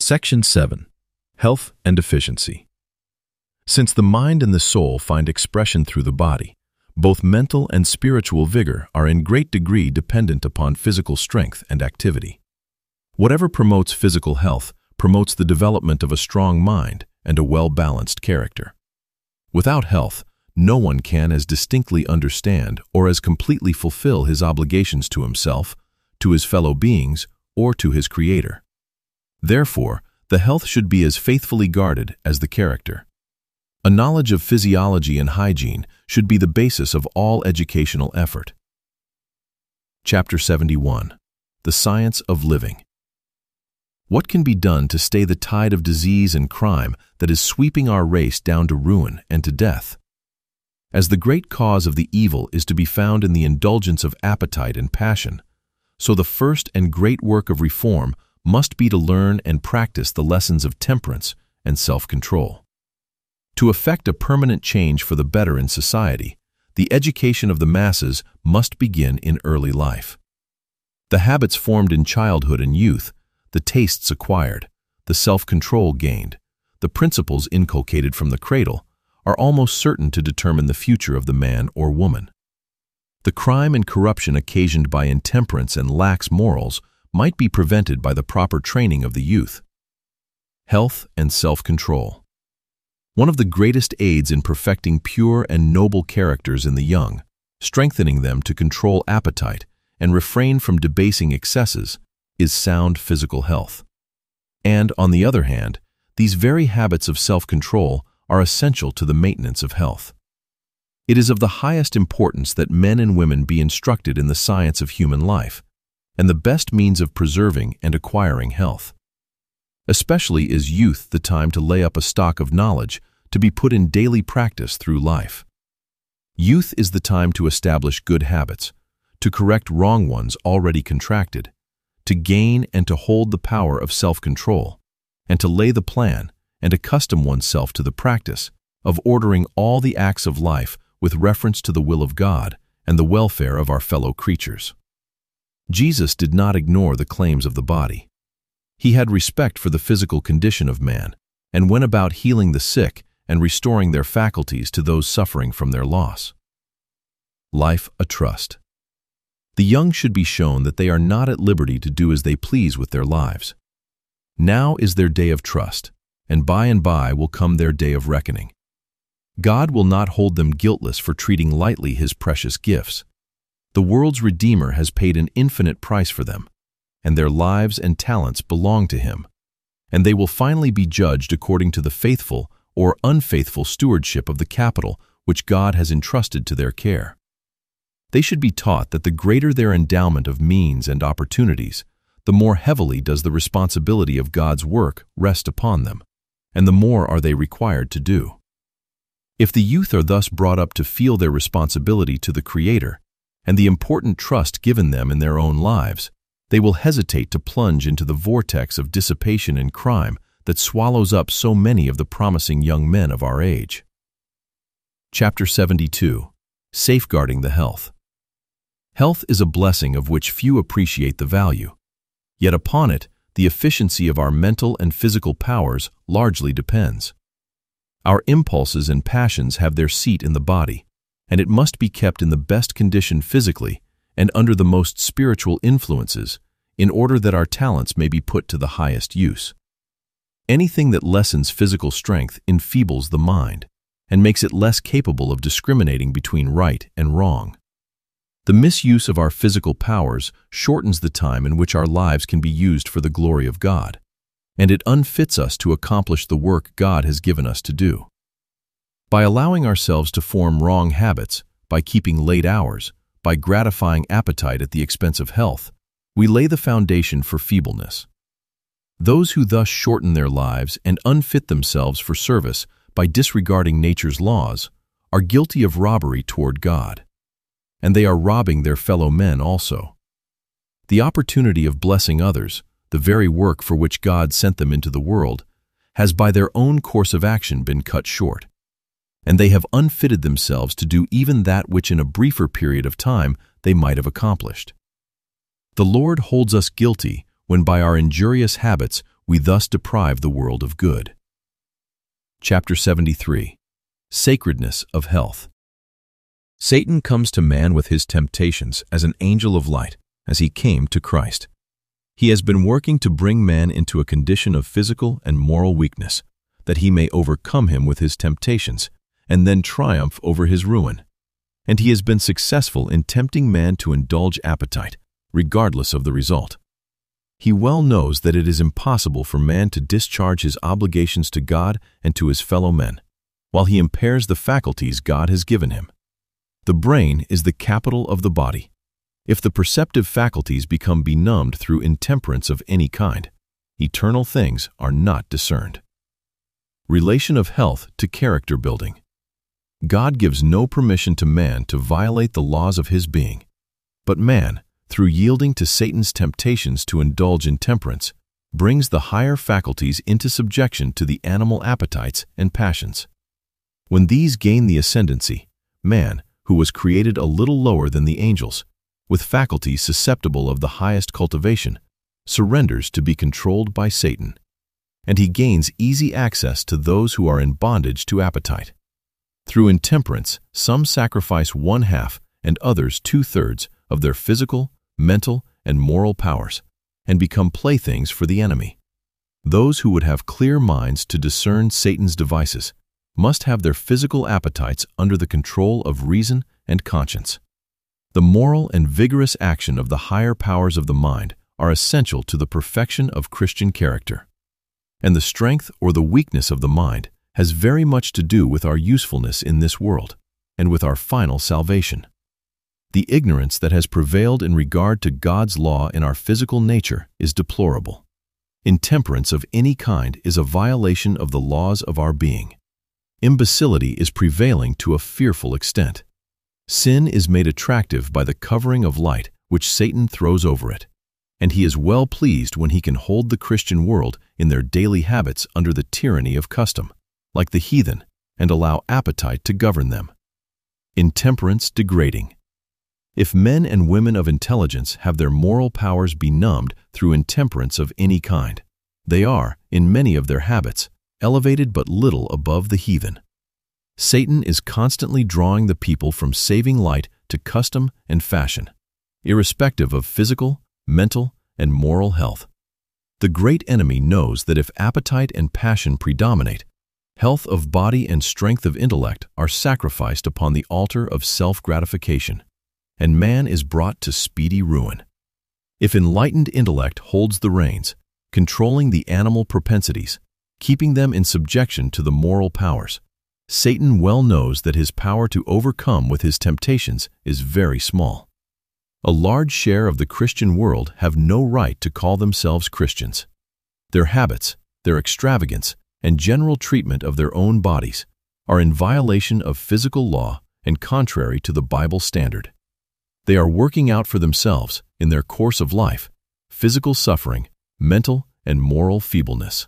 Section 7. Health and Efficiency. Since the mind and the soul find expression through the body, both mental and spiritual vigor are in great degree dependent upon physical strength and activity. Whatever promotes physical health promotes the development of a strong mind and a well-balanced character. Without health, no one can as distinctly understand or as completely fulfill his obligations to himself, to his fellow beings, or to his Creator. Therefore, the health should be as faithfully guarded as the character. A knowledge of physiology and hygiene should be the basis of all educational effort. Chapter 71. The Science of Living. What can be done to stay the tide of disease and crime that is sweeping our race down to ruin and to death? As the great cause of the evil is to be found in the indulgence of appetite and passion, so the first and great work of reform must be to learn and practice the lessons of temperance and self-control. To effect a permanent change for the better in society, the education of the masses must begin in early life. The habits formed in childhood and youth, the tastes acquired, the self-control gained, the principles inculcated from the cradle, are almost certain to determine the future of the man or woman. The crime and corruption occasioned by intemperance and lax morals might be prevented by the proper training of the youth. Health and self-control. One of the greatest aids in perfecting pure and noble characters in the young, strengthening them to control appetite and refrain from debasing excesses, is sound physical health. And, on the other hand, these very habits of self-control are essential to the maintenance of health. It is of the highest importance that men and women be instructed in the science of human life, and the best means of preserving and acquiring health. Especially is youth the time to lay up a stock of knowledge to be put in daily practice through life. Youth is the time to establish good habits, to correct wrong ones already contracted, to gain and to hold the power of self-control, and to lay the plan and accustom oneself to the practice of ordering all the acts of life with reference to the will of God and the welfare of our fellow creatures. Jesus did not ignore the claims of the body. He had respect for the physical condition of man and went about healing the sick and restoring their faculties to those suffering from their loss. Life a trust. The young should be shown that they are not at liberty to do as they please with their lives. Now is their day of trust, and by will come their day of reckoning. God will not hold them guiltless for treating lightly His precious gifts. The world's Redeemer has paid an infinite price for them, and their lives and talents belong to Him, and they will finally be judged according to the faithful or unfaithful stewardship of the capital which God has entrusted to their care. They should be taught that the greater their endowment of means and opportunities, the more heavily does the responsibility of God's work rest upon them, and the more are they required to do. If the youth are thus brought up to feel their responsibility to the Creator and the important trust given them in their own lives, they will hesitate to plunge into the vortex of dissipation and crime that swallows up so many of the promising young men of our age. Chapter 72. Safeguarding the Health. Health is a blessing of which few appreciate the value, yet upon it the efficiency of our mental and physical powers largely depends. Our impulses and passions have their seat in the body, and it must be kept in the best condition physically and under the most spiritual influences in order that our talents may be put to the highest use. Anything that lessens physical strength enfeebles the mind and makes it less capable of discriminating between right and wrong. The misuse of our physical powers shortens the time in which our lives can be used for the glory of God, and it unfits us to accomplish the work God has given us to do. By allowing ourselves to form wrong habits, by keeping late hours, by gratifying appetite at the expense of health, we lay the foundation for feebleness. Those who thus shorten their lives and unfit themselves for service by disregarding nature's laws are guilty of robbery toward God, and they are robbing their fellow men also. The opportunity of blessing others, the very work for which God sent them into the world, has by their own course of action been cut short, and they have unfitted themselves to do even that which in a briefer period of time they might have accomplished. The Lord holds us guilty when by our injurious habits we thus deprive the world of good. Chapter 73. Sacredness of Health. Satan comes to man with his temptations as an angel of light, as he came to Christ. He has been working to bring man into a condition of physical and moral weakness, that he may overcome him with his temptations and then triumph over his ruin. And he has been successful in tempting man to indulge appetite, regardless of the result. He well knows that it is impossible for man to discharge his obligations to God and to his fellow men, while he impairs the faculties God has given him. The brain is the capital of the body. If the perceptive faculties become benumbed through intemperance of any kind, eternal things are not discerned. Relation of health to character building. God gives no permission to man to violate the laws of his being, but man, through yielding to Satan's temptations to indulge in temperance, brings the higher faculties into subjection to the animal appetites and passions. When these gain the ascendancy, man, who was created a little lower than the angels, with faculties susceptible of the highest cultivation, surrenders to be controlled by Satan, and he gains easy access to those who are in bondage to appetite. Through intemperance, some sacrifice 1/2 and others 2/3 of their physical, mental, and moral powers, and become playthings for the enemy. Those who would have clear minds to discern Satan's devices must have their physical appetites under the control of reason and conscience. The moral and vigorous action of the higher powers of the mind are essential to the perfection of Christian character. And the strength or the weakness of the mind has very much to do with our usefulness in this world and with our final salvation. The ignorance that has prevailed in regard to God's law in our physical nature is deplorable. Intemperance of any kind is a violation of the laws of our being. Imbecility is prevailing to a fearful extent. Sin is made attractive by the covering of light which Satan throws over it, and he is well pleased when he can hold the Christian world in their daily habits under the tyranny of custom, like the heathen, and allow appetite to govern them. Intemperance degrading. If men and women of intelligence have their moral powers benumbed through intemperance of any kind, they are, in many of their habits, elevated but little above the heathen. Satan is constantly drawing the people from saving light to custom and fashion, irrespective of physical, mental, and moral health. The great enemy knows that if appetite and passion predominate, health of body and strength of intellect are sacrificed upon the altar of self-gratification, and man is brought to speedy ruin. If enlightened intellect holds the reins, controlling the animal propensities, keeping them in subjection to the moral powers, Satan well knows that his power to overcome with his temptations is very small. A large share of the Christian world have no right to call themselves Christians. Their habits, their extravagance, and general treatment of their own bodies are in violation of physical law and contrary to the Bible standard. They are working out for themselves, in their course of life, physical suffering, mental and moral feebleness.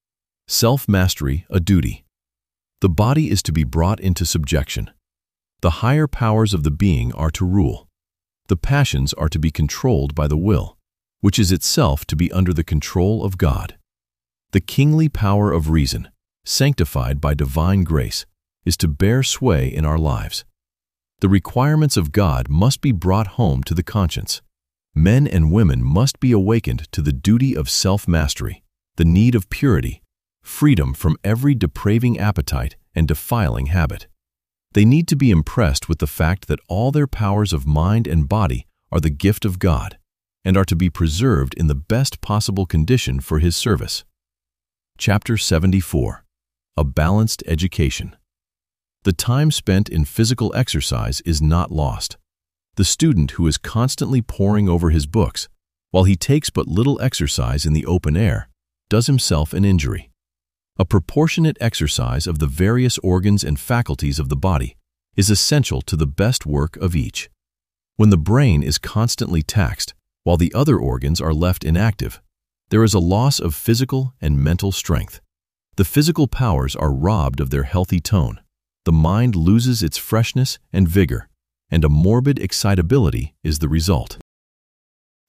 Self-mastery, a duty. The body is to be brought into subjection. The higher powers of the being are to rule. The passions are to be controlled by the will, which is itself to be under the control of God. The kingly power of reason, sanctified by divine grace, is to bear sway in our lives. The requirements of God must be brought home to the conscience. Men and women must be awakened to the duty of self-mastery, the need of purity, freedom from every depraving appetite and defiling habit. They need to be impressed with the fact that all their powers of mind and body are the gift of God and are to be preserved in the best possible condition for His service. Chapter 74. A Balanced Education. The time spent in physical exercise is not lost. The student who is constantly poring over his books, while he takes but little exercise in the open air, does himself an injury. A proportionate exercise of the various organs and faculties of the body is essential to the best work of each. When the brain is constantly taxed, while the other organs are left inactive, there is a loss of physical and mental strength. The physical powers are robbed of their healthy tone. The mind loses its freshness and vigor, and a morbid excitability is the result.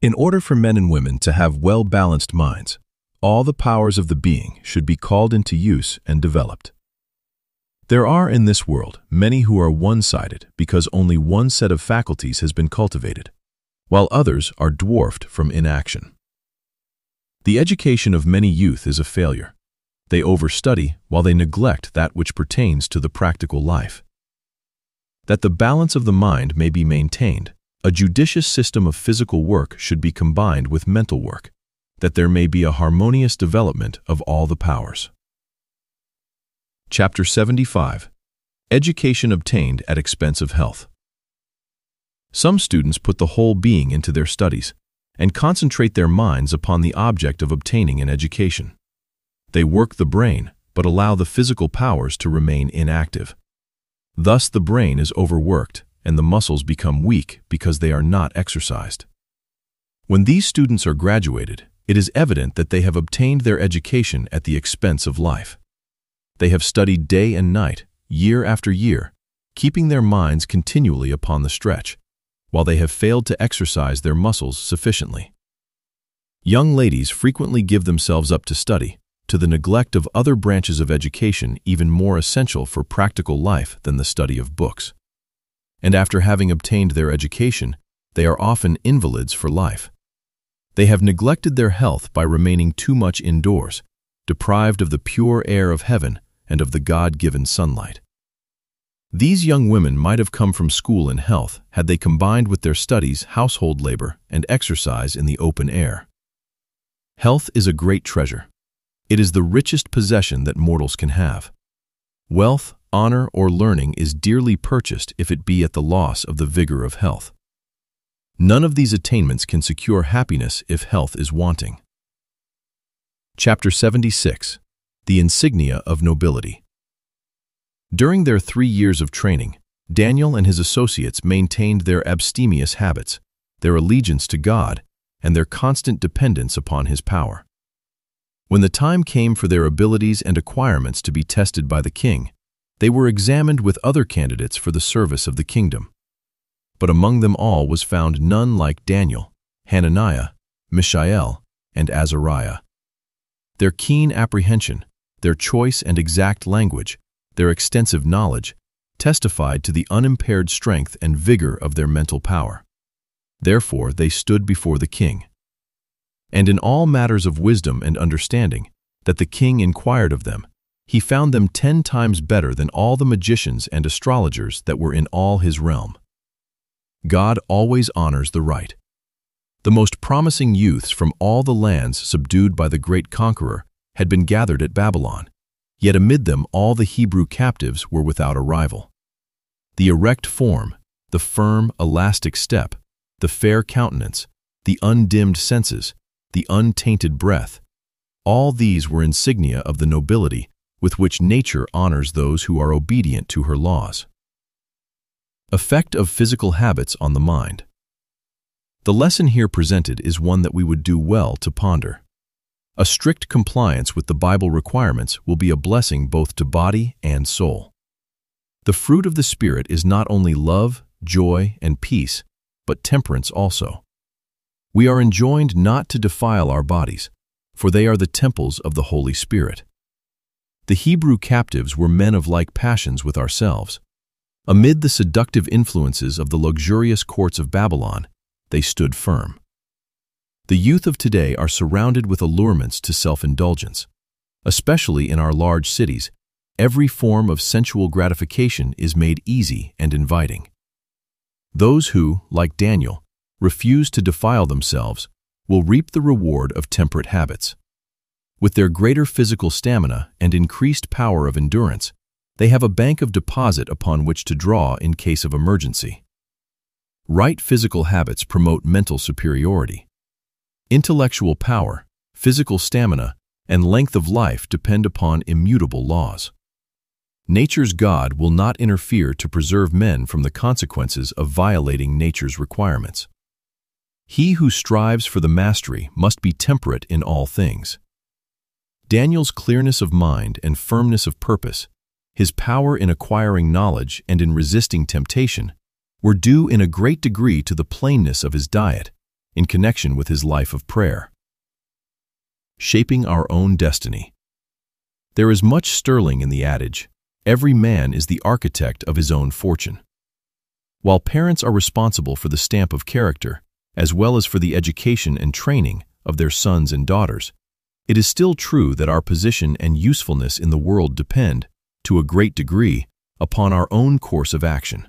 In order for men and women to have well-balanced minds, all the powers of the being should be called into use and developed. There are in this world many who are one-sided because only one set of faculties has been cultivated, while others are dwarfed from inaction. The education of many youth is a failure. They overstudy while they neglect that which pertains to the practical life. That the balance of the mind may be maintained, a judicious system of physical work should be combined with mental work, that there may be a harmonious development of all the powers. Chapter 75. Education obtained at expense of health. Some students put the whole being into their studies and concentrate their minds upon the object of obtaining an education. They work the brain, but allow the physical powers to remain inactive. Thus the brain is overworked, and the muscles become weak because they are not exercised. When these students are graduated, it is evident that they have obtained their education at the expense of life. They have studied day and night, year after year, keeping their minds continually upon the stretch, while they have failed to exercise their muscles sufficiently. Young ladies frequently give themselves up to study, to the neglect of other branches of education even more essential for practical life than the study of books. And after having obtained their education, they are often invalids for life. They have neglected their health by remaining too much indoors, deprived of the pure air of heaven and of the God-given sunlight. These young women might have come from school in health had they combined with their studies household labor and exercise in the open air. Health is a great treasure. It is the richest possession that mortals can have. Wealth, honor, or learning is dearly purchased if it be at the loss of the vigor of health. None of these attainments can secure happiness if health is wanting. Chapter 76. The Insignia of Nobility. During their 3 years of training, Daniel and his associates maintained their abstemious habits, their allegiance to God, and their constant dependence upon His power. When the time came for their abilities and acquirements to be tested by the king, they were examined with other candidates for the service of the kingdom. But among them all was found none like Daniel, Hananiah, Mishael, and Azariah. Their keen apprehension, their choice and exact language, their extensive knowledge, testified to the unimpaired strength and vigor of their mental power. Therefore they stood before the king. And in all matters of wisdom and understanding, that the king inquired of them, he found them 10 times better than all the magicians and astrologers that were in all his realm. God always honors the right. The most promising youths from all the lands subdued by the great conqueror had been gathered at Babylon, yet amid them all the Hebrew captives were without a rival. The erect form, the firm, elastic step, the fair countenance, the undimmed senses, the untainted breath, all these were insignia of the nobility with which nature honors those who are obedient to her laws. Effect of physical habits on the mind. The lesson here presented is one that we would do well to ponder. A strict compliance with the Bible requirements will be a blessing both to body and soul. The fruit of the Spirit is not only love, joy, and peace, but temperance also. We are enjoined not to defile our bodies, for they are the temples of the Holy Spirit. The Hebrew captives were men of like passions with ourselves. Amid the seductive influences of the luxurious courts of Babylon, they stood firm. The youth of today are surrounded with allurements to self-indulgence. Especially in our large cities, every form of sensual gratification is made easy and inviting. Those who, like Daniel, refuse to defile themselves will reap the reward of temperate habits. With their greater physical stamina and increased power of endurance, they have a bank of deposit upon which to draw in case of emergency. Right physical habits promote mental superiority. Intellectual power, physical stamina, and length of life depend upon immutable laws. Nature's God will not interfere to preserve men from the consequences of violating nature's requirements. He who strives for the mastery must be temperate in all things. Daniel's clearness of mind and firmness of purpose, his power in acquiring knowledge and in resisting temptation, were due in a great degree to the plainness of his diet in connection with his life of prayer. Shaping our own destiny. There is much sterling in the adage, "Every man is the architect of his own fortune." While parents are responsible for the stamp of character, as well as for the education and training of their sons and daughters, it is still true that our position and usefulness in the world depend, to a great degree, upon our own course of action.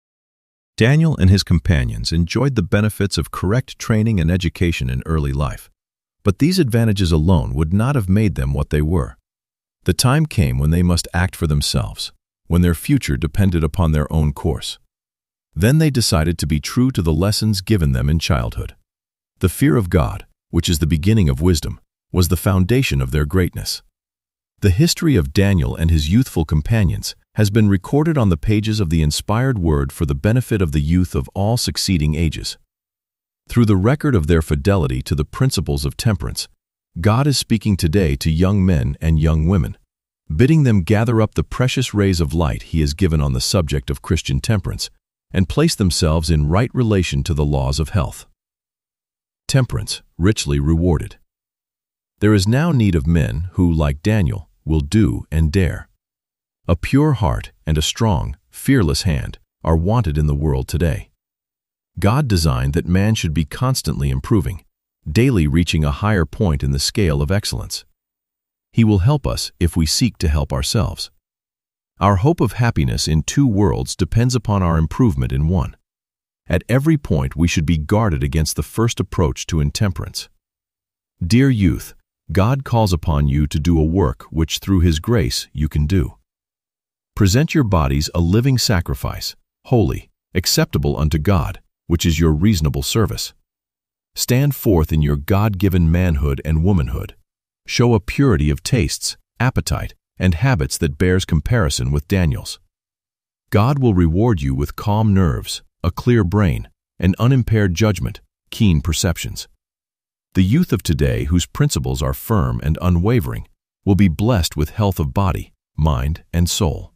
Daniel and his companions enjoyed the benefits of correct training and education in early life, but these advantages alone would not have made them what they were. The time came when they must act for themselves, when their future depended upon their own course. Then they decided to be true to the lessons given them in childhood. The fear of God, which is the beginning of wisdom, was the foundation of their greatness. The history of Daniel and his youthful companions has been recorded on the pages of the inspired word for the benefit of the youth of all succeeding ages. Through the record of their fidelity to the principles of temperance, God is speaking today to young men and young women, bidding them gather up the precious rays of light He has given on the subject of Christian temperance and place themselves in right relation to the laws of health. Temperance, richly rewarded. There is now need of men who, like Daniel, will do and dare. A pure heart and a strong, fearless hand are wanted in the world today. God designed that man should be constantly improving, daily reaching a higher point in the scale of excellence. He will help us if we seek to help ourselves. Our hope of happiness in two worlds depends upon our improvement in one. At every point we should be guarded against the first approach to intemperance. Dear youth, God calls upon you to do a work which through His grace you can do. Present your bodies a living sacrifice, holy, acceptable unto God, which is your reasonable service. Stand forth in your God-given manhood and womanhood. Show a purity of tastes, appetite, and habits that bears comparison with Daniel's. God will reward you with calm nerves, a clear brain, and unimpaired judgment, keen perceptions. The youth of today, whose principles are firm and unwavering, will be blessed with health of body, mind, and soul.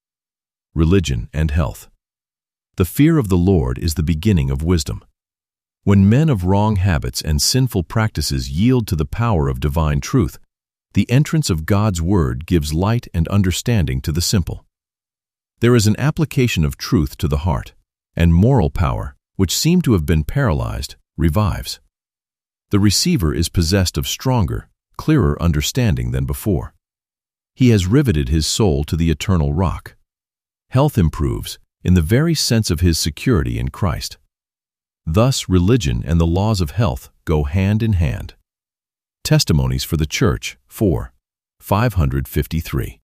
Religion and health. The fear of the Lord is the beginning of wisdom. When men of wrong habits and sinful practices yield to the power of divine truth, the entrance of God's word gives light and understanding to the simple. There is an application of truth to the heart, and moral power, which seemed to have been paralyzed, revives. The receiver is possessed of stronger, clearer understanding than before. He has riveted his soul to the eternal rock. Health improves in the very sense of his security in Christ. Thus, religion and the laws of health go hand in hand. Testimonies for the Church, 4, 553.